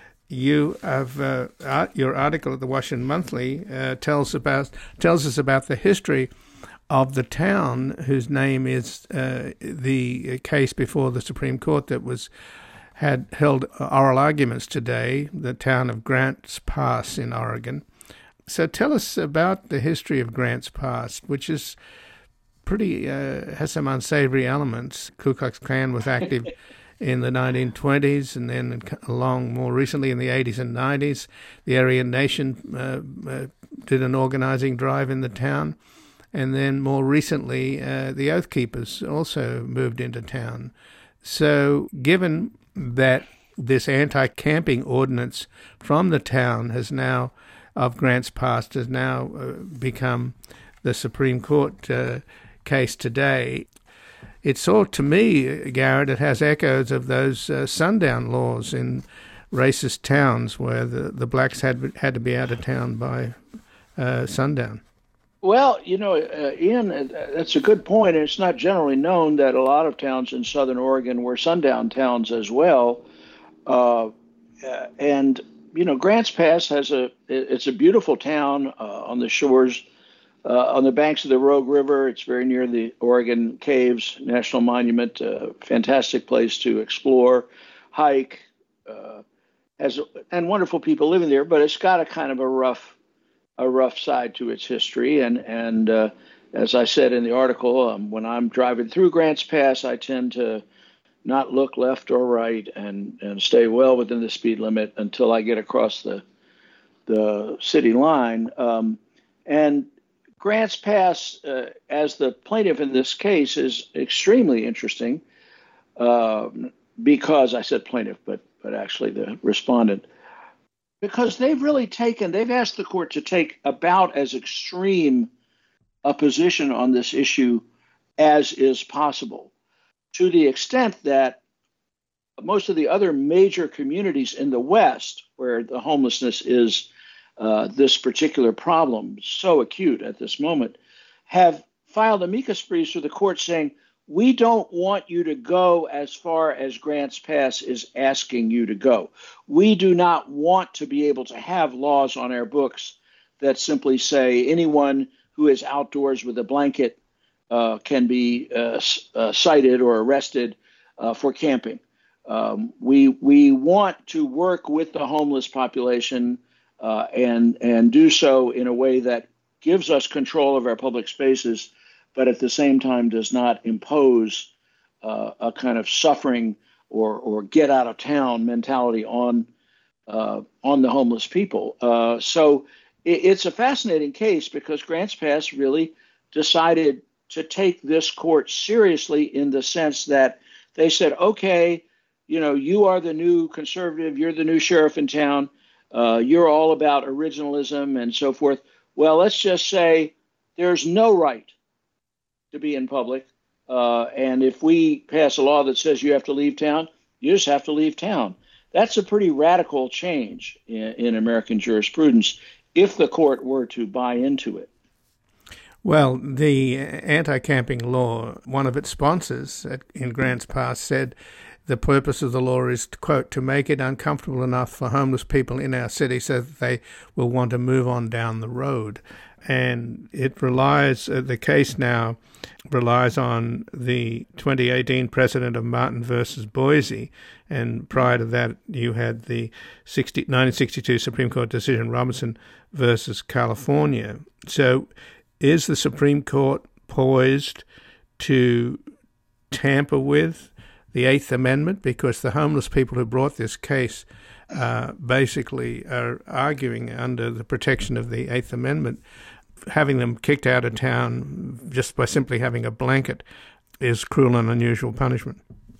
you have uh, art, your article at the Washington Monthly uh, tells about tells us about the history of the town whose name is uh, the case before the Supreme Court that was had held oral arguments today. The town of Grants Pass in Oregon. So, tell us about the history of Grants Pass, which is pretty uh, has some unsavory elements. Ku Klux Klan was active in the nineteen twenties, and then along more recently in the eighties and nineties, the Aryan Nation uh, uh, did an organizing drive in the town, and then more recently, uh, the Oath Keepers also moved into town. So, given that this anti-camping ordinance from the town has now of Grants Pass has now uh, become the Supreme Court uh, case today. It's all, to me, Garrett, it has echoes of those uh, sundown laws in racist towns where the, the blacks had had to be out of town by uh, sundown.
Well, you know, uh, Ian, that's a good point. It's not generally known that a lot of towns in southern Oregon were sundown towns as well. Uh, and, you know, Grants Pass has a, it's a beautiful town uh, on the shores Uh, on the banks of the Rogue River. It's very near the Oregon Caves National Monument. Uh, fantastic place to explore, hike, uh, has and wonderful people living there. But it's got a kind of a rough, a rough side to its history. And and uh, as I said in the article, um, when I'm driving through Grants Pass, I tend to not look left or right and and stay well within the speed limit until I get across the the city line. Um, and Grants Pass, uh, as the plaintiff in this case, is extremely interesting uh, because I said plaintiff, but but actually the respondent, because they've really taken, they've asked the court to take about as extreme a position on this issue as is possible, to the extent that most of the other major communities in the West, where the homelessness is Uh, this particular problem so acute at this moment, have filed amicus briefs to the court saying, we don't want you to go as far as Grants Pass is asking you to go. We do not want to be able to have laws on our books that simply say anyone who is outdoors with a blanket uh, can be uh, uh, cited or arrested uh, for camping. Um, we we want to work with the homeless population uh, and and do so in a way that gives us control of our public spaces, but at the same time does not impose uh, a kind of suffering or or get out of town mentality on uh, on the homeless people. Uh, so it, it's a fascinating case because Grants Pass really decided to take this court seriously in the sense that they said, okay, you know, you are the new conservative, you're the new sheriff in town, uh, you're all about originalism and so forth. Well, let's just say there's no right to be in public. Uh, and if we pass a law that says you have to leave town, you just have to leave town. That's a pretty radical change in, in American jurisprudence if the court were to buy into it.
Well, the anti-camping law, one of its sponsors at, in Grants Pass said the purpose of the law is, to, quote, to make it uncomfortable enough for homeless people in our city so that they will want to move on down the road. And it relies, uh, the case now relies on the twenty eighteen precedent of Martin versus Boise. And prior to that, you had the nineteen sixty-two Supreme Court decision, Robinson versus California. So is the Supreme Court poised to tamper with the Eighth Amendment? Because the homeless people who brought this case uh, basically are arguing under the protection of the Eighth Amendment. Having them kicked out of town just by simply having a blanket is cruel and unusual punishment.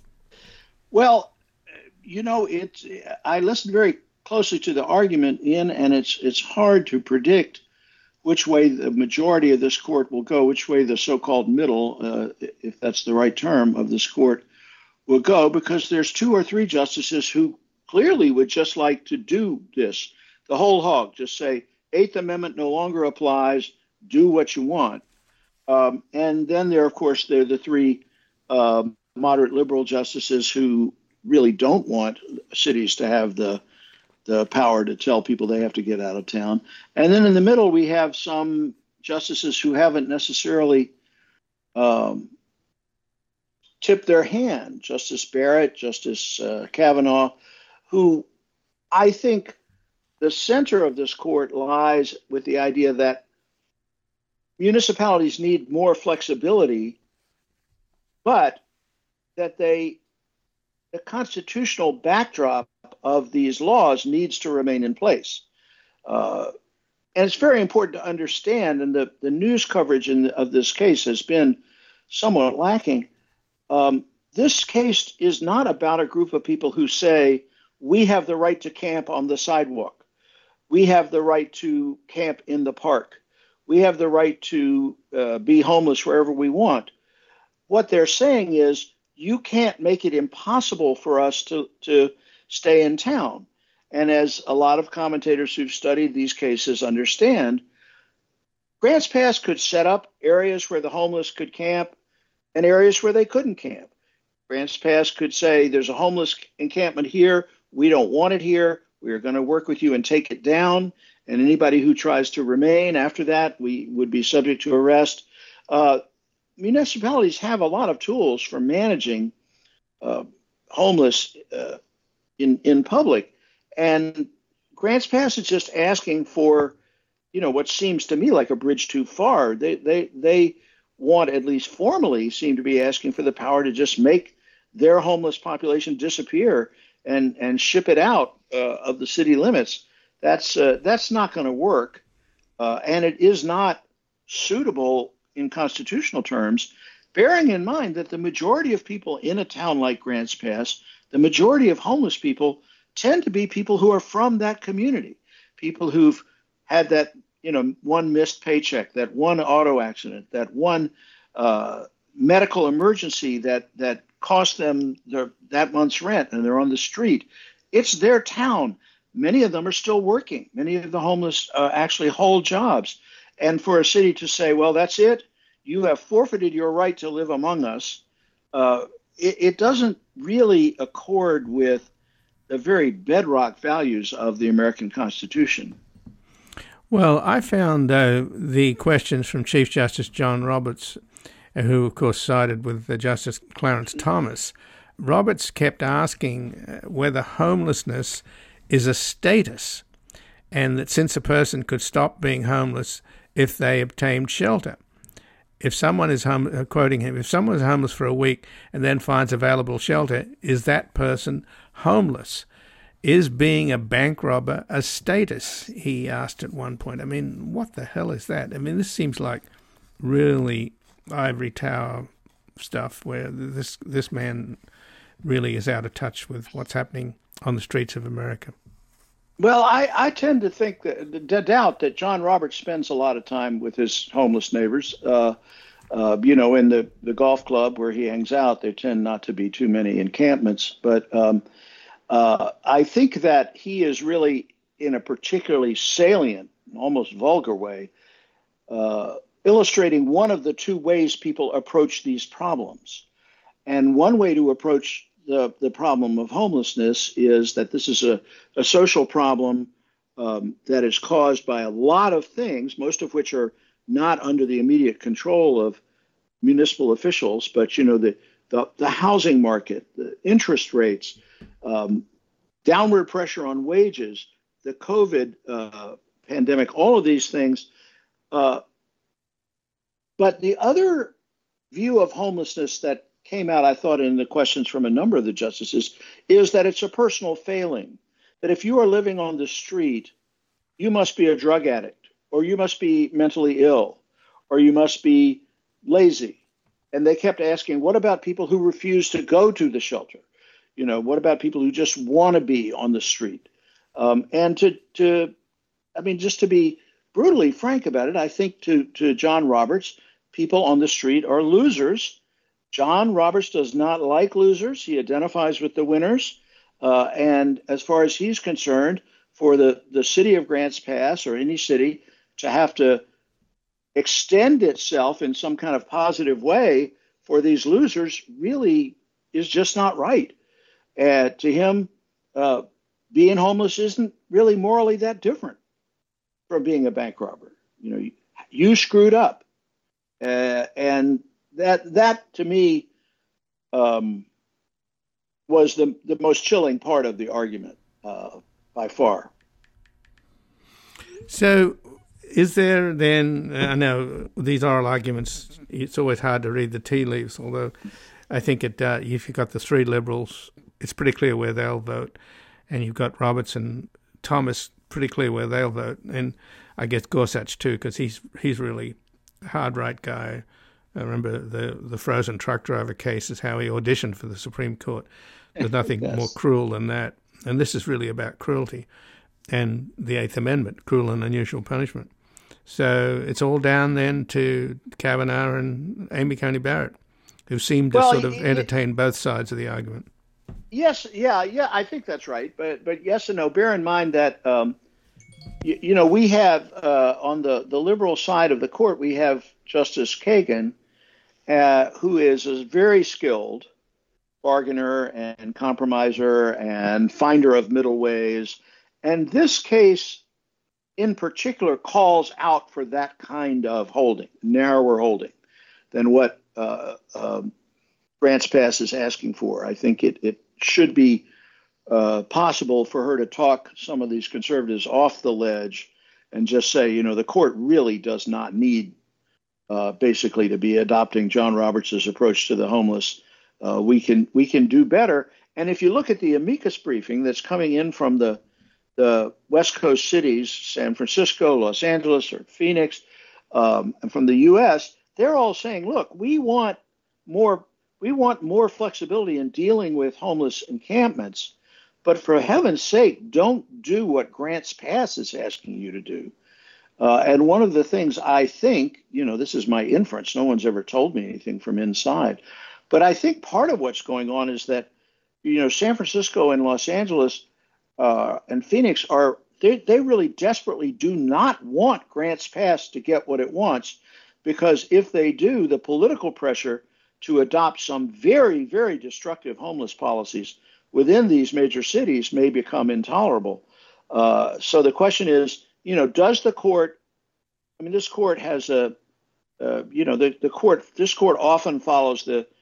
Well, you know, it's, I listened very closely to the argument in, and it's it's hard to predict which way the majority of this court will go, which way the so-called middle, uh, if that's the right term, of this court will go, because there's two or three justices who clearly would just like to do this, the whole hog, just say, Eighth Amendment no longer applies, do what you want. Um, and then there, of course, there are the three uh, moderate liberal justices who really don't want cities to have the the power to tell people they have to get out of town. And then in the middle, we have some justices who haven't necessarily um, tipped their hand, Justice Barrett, Justice uh, Kavanaugh, who I think the center of this court lies with the idea that municipalities need more flexibility, but that they, the constitutional backdrop of these laws needs to remain in place. Uh, and it's very important to understand, and the, the news coverage in the, of this case has been somewhat lacking. Um, this case is not about a group of people who say, we have the right to camp on the sidewalk. We have the right to camp in the park. We have the right to uh, be homeless wherever we want. What they're saying is, you can't make it impossible for us to, to stay in town. And as a lot of commentators who've studied these cases understand, Grants Pass could set up areas where the homeless could camp and areas where they couldn't camp. Grants Pass could say, there's a homeless encampment here. We don't want it here. We are going to work with you and take it down. And anybody who tries to remain after that, we would be subject to arrest. Uh, municipalities have a lot of tools for managing uh, homeless uh, in, in public. And Grants Pass is just asking for, you know, what seems to me like a bridge too far. They, they, they want, at least formally, seem to be asking for the power to just make their homeless population disappear and, and ship it out uh, of the city limits. That's uh, that's not going to work, uh, and it is not suitable in constitutional terms, bearing in mind that the majority of people in a town like Grants Pass, the majority of homeless people, tend to be people who are from that community, people who've had that, you know, one missed paycheck, that one auto accident, that one uh, medical emergency that that cost them their, that month's rent, and they're on the street. It's their town. Many of them are still working. Many of the homeless uh, actually hold jobs. And for a city to say, well, that's it, you have forfeited your right to live among us, uh, it, it doesn't really accord with the very bedrock values of the American Constitution.
Well, I found uh, the questions from Chief Justice John Roberts, who, of course, sided with uh, Justice Clarence Thomas, Roberts kept asking whether homelessness is a status, and that since a person could stop being homeless if they obtained shelter. If someone is hum- quoting him, if someone is homeless for a week and then finds available shelter, is that person homeless? Is being a bank robber a status? He asked at one point. I mean, what the hell is that? I mean, this seems like really ivory tower stuff where this this man really is out of touch with what's happening on the streets of America.
Well, I, I tend to think that, the doubt that John Roberts spends a lot of time with his homeless neighbors. Uh, uh, you know, in the, the golf club where he hangs out, there tend not to be too many encampments. But um, uh, I think that he is really, in a particularly salient, almost vulgar way, uh, illustrating one of the two ways people approach these problems. And one way to approach the, the problem of homelessness is that this is a, a social problem um, that is caused by a lot of things, most of which are not under the immediate control of municipal officials, but, you know, the, the, the housing market, the interest rates, um, downward pressure on wages, the COVID uh, pandemic, all of these things. Uh, but the other view of homelessness that came out, I thought, in the questions from a number of the justices, is that it's a personal failing. That if you are living on the street, you must be a drug addict, or you must be mentally ill, or you must be lazy. And they kept asking, what about people who refuse to go to the shelter? You know, what about people who just want to be on the street? Um, and to, to, I mean, just to be brutally frank about it, I think to, to John Roberts, people on the street are losers. John Roberts does not like losers. He identifies with the winners. Uh, and as far as he's concerned, for the, the city of Grants Pass or any city to have to extend itself in some kind of positive way for these losers really is just not right. Uh, to him, uh, being homeless isn't really morally that different from being a bank robber. You know, you, you screwed up. Uh, and That, that to me, um, was the, the most chilling part of the argument, uh, by far.
So is there then, I know these oral arguments, it's always hard to read the tea leaves, although I think it, uh, if you've got the three Liberals, it's pretty clear where they'll vote, and you've got Roberts and Thomas, pretty clear where they'll vote, and I guess Gorsuch too, because he's, he's really a hard right guy. I remember the, the frozen truck driver case is how he auditioned for the Supreme Court. There's nothing yes. more cruel than that. And this is really about cruelty and the Eighth Amendment, cruel and unusual punishment. So it's all down then to Kavanaugh and Amy Coney Barrett, who seem to well, sort of it, entertain both sides of the argument.
Yes, yeah, yeah, I think that's right. But but yes and no. Bear in mind that, um, you, you know, we have uh, on the, the liberal side of the court, we have Justice Kagan, Uh, who is a very skilled bargainer and compromiser and finder of middle ways. And this case in particular calls out for that kind of holding, narrower holding than what uh, um, Grants Pass is asking for. I think it, it should be uh, possible for her to talk some of these conservatives off the ledge and just say, you know, the court really does not need Uh, basically to be adopting John Roberts' approach to the homeless. Uh, we can we can do better. And if you look at the amicus briefing that's coming in from the the West Coast cities, San Francisco, Los Angeles, or Phoenix, um, and from the U S, they're all saying, look, we want more we want more flexibility in dealing with homeless encampments, but for heaven's sake, don't do what Grants Pass is asking you to do. Uh, and one of the things I think, you know, this is my inference, no one's ever told me anything from inside, but I think part of what's going on is that, you know, San Francisco and Los Angeles uh, and Phoenix are, they, they really desperately do not want Grants Pass to get what it wants, because if they do, the political pressure to adopt some very, very destructive homeless policies within these major cities may become intolerable. Uh, so the question is, you know, does the court, I mean, this court has a, uh, you know, the, the court, this court often follows the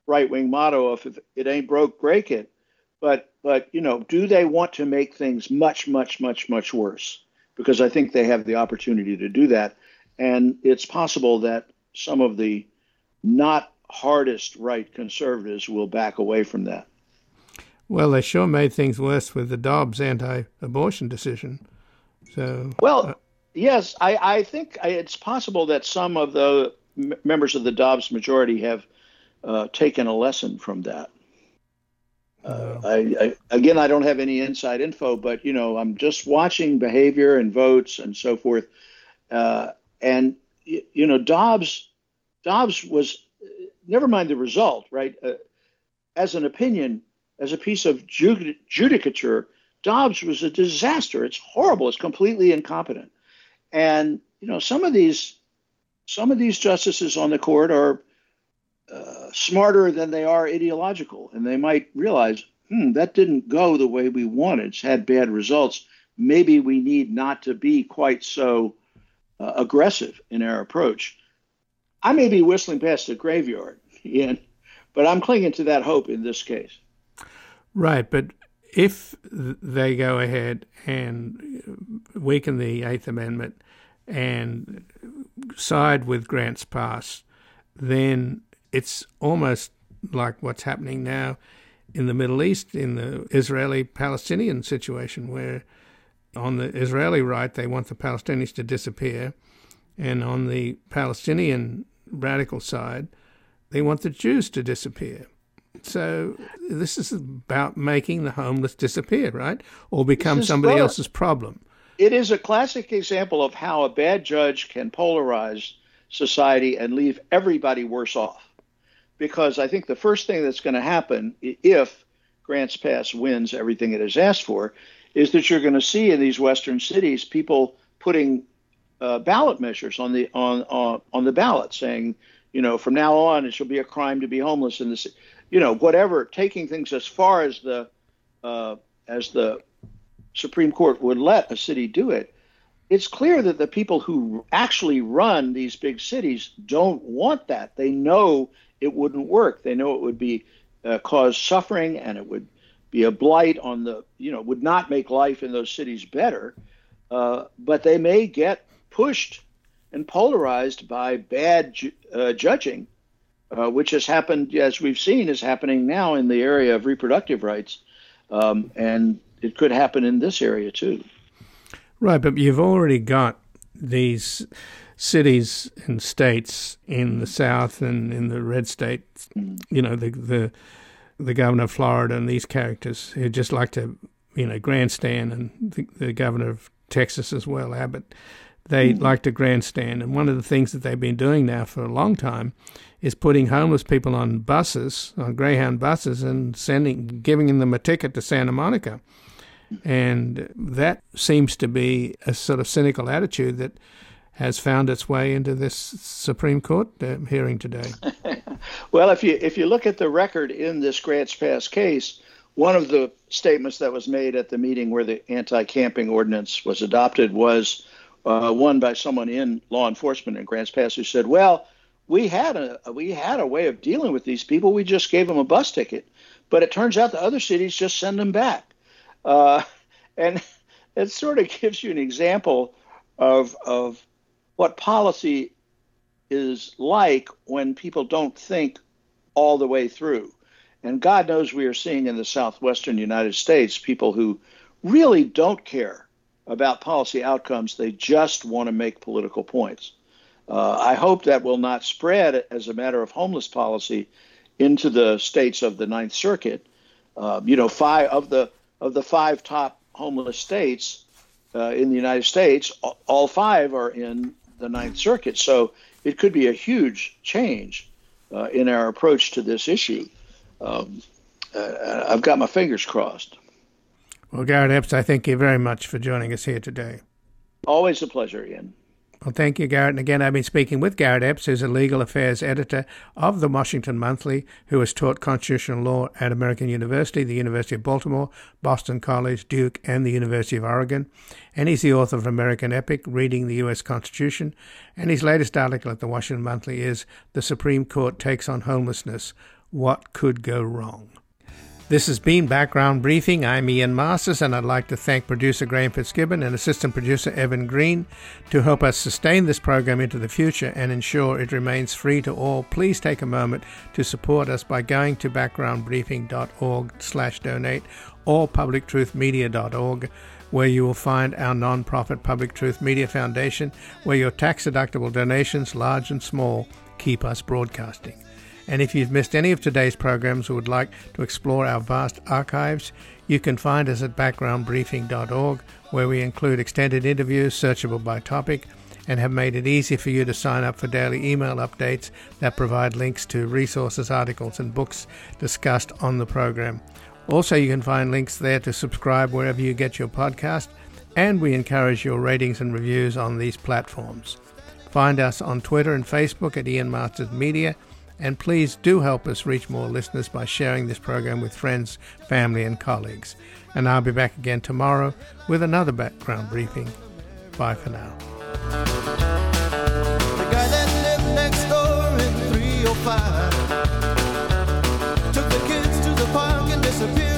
right-wing motto of if it ain't broke, break it. But, but you know, do they want to make things much, much, much, much worse? Because I think they have the opportunity to do that. And it's possible that some of the not hardest right conservatives will back away from that.
Well, they sure made things worse with the Dobbs anti-abortion decision. So,
well,
uh,
yes, I, I think it's possible that some of the m- members of the Dobbs majority have uh, taken a lesson from that. Uh, I, I, again, I don't have any inside info, but, you know, I'm just watching behavior and votes and so forth. Uh, and, you, you know, Dobbs, Dobbs was, never mind the result, right? Uh, as an opinion, as a piece of jud- judicature, Dobbs was a disaster. It's horrible. It's completely incompetent. And, you know, some of these, some of these justices on the court are uh, smarter than they are ideological. And they might realize, hmm, that didn't go the way we wanted. It's had bad results. Maybe we need not to be quite so uh, aggressive in our approach. I may be whistling past the graveyard, Ian, but I'm clinging to that hope in this case.
Right, but if they go ahead and weaken the Eighth Amendment and side with Grant's Pass, then it's almost like what's happening now in the Middle East, in the Israeli-Palestinian situation, where on the Israeli right, they want the Palestinians to disappear, and on the Palestinian radical side, they want the Jews to disappear. So this is about making the homeless disappear, right? Or become somebody
well,
else's problem.
It is a classic example of how a bad judge can polarize society and leave everybody worse off. Because I think the first thing that's going to happen if Grants Pass wins everything it has asked for is that you're going to see in these Western cities people putting uh, ballot measures on the on, on on the ballot saying, you know, from now on it shall be a crime to be homeless in the city. You know, whatever, taking things as far as the uh, as the Supreme Court would let a city do it. It's clear that the people who actually run these big cities don't want that. They know it wouldn't work. They know it would be uh, cause suffering, and it would be a blight on the, you know, would not make life in those cities better. Uh, but they may get pushed and polarized by bad ju- uh, judging. Uh, which has happened, as we've seen, is happening now in the area of reproductive rights. Um, and it could happen in this area, too.
Right, but you've already got these cities and states in the South and in the red states, you know, the, the, the governor of Florida and these characters who just like to, you know, grandstand, and the, the governor of Texas as well, Abbott. They mm-hmm. like to grandstand. And one of the things that they've been doing now for a long time is putting homeless people on buses, on Greyhound buses, and sending, giving them a ticket to Santa Monica. And that seems to be a sort of cynical attitude that has found its way into this Supreme Court uh, hearing today.
Well, if you if you look at the record in this Grants Pass case, one of the statements that was made at the meeting where the anti-camping ordinance was adopted was uh, one by someone in law enforcement in Grants Pass who said, well, we had a we had a way of dealing with these people. We just gave them a bus ticket. But it turns out the other cities just send them back. Uh, and it sort of gives you an example of of what policy is like when people don't think all the way through. And God knows we are seeing in the southwestern United States people who really don't care about policy outcomes. They just want to make political points. Uh, I hope that will not spread as a matter of homeless policy into the states of the Ninth Circuit. Uh, you know, five of the of the five top homeless states uh, in the United States, all five are in the Ninth Circuit. So it could be a huge change uh, in our approach to this issue. Um, uh, I've got my fingers crossed.
Well, Garrett Epps, I thank you very much for joining us here today.
Always a pleasure, Ian.
Well, thank you, Garrett. And again, I've been speaking with Garrett Epps, who's a legal affairs editor of the Washington Monthly, who has taught constitutional law at American University, the University of Baltimore, Boston College, Duke, and the University of Oregon. And he's the author of American Epic, Reading the U S Constitution. And his latest article at the Washington Monthly is The Supreme Court Takes on Homelessness, what could go wrong. This has been Background Briefing. I'm Ian Masters, and I'd like to thank producer Graham Fitzgibbon and assistant producer Evan Green. To help us sustain this program into the future and ensure it remains free to all, please take a moment to support us by going to backgroundbriefing.org slash donate or public truth media dot org, where you will find our non-profit Public Truth Media Foundation, where your tax-deductible donations, large and small, keep us broadcasting. And if you've missed any of today's programs or would like to explore our vast archives, you can find us at background briefing dot org, where we include extended interviews searchable by topic and have made it easy for you to sign up for daily email updates that provide links to resources, articles, and books discussed on the program. Also, you can find links there to subscribe wherever you get your podcast, and we encourage your ratings and reviews on these platforms. Find us on Twitter and Facebook at Ian Masters Media, and please do help us reach more listeners by sharing this program with friends, family, and colleagues. And I'll be back again tomorrow with another Background Briefing. Bye for now.
The guy that lived next door in three oh five took the kids to the park and disappeared.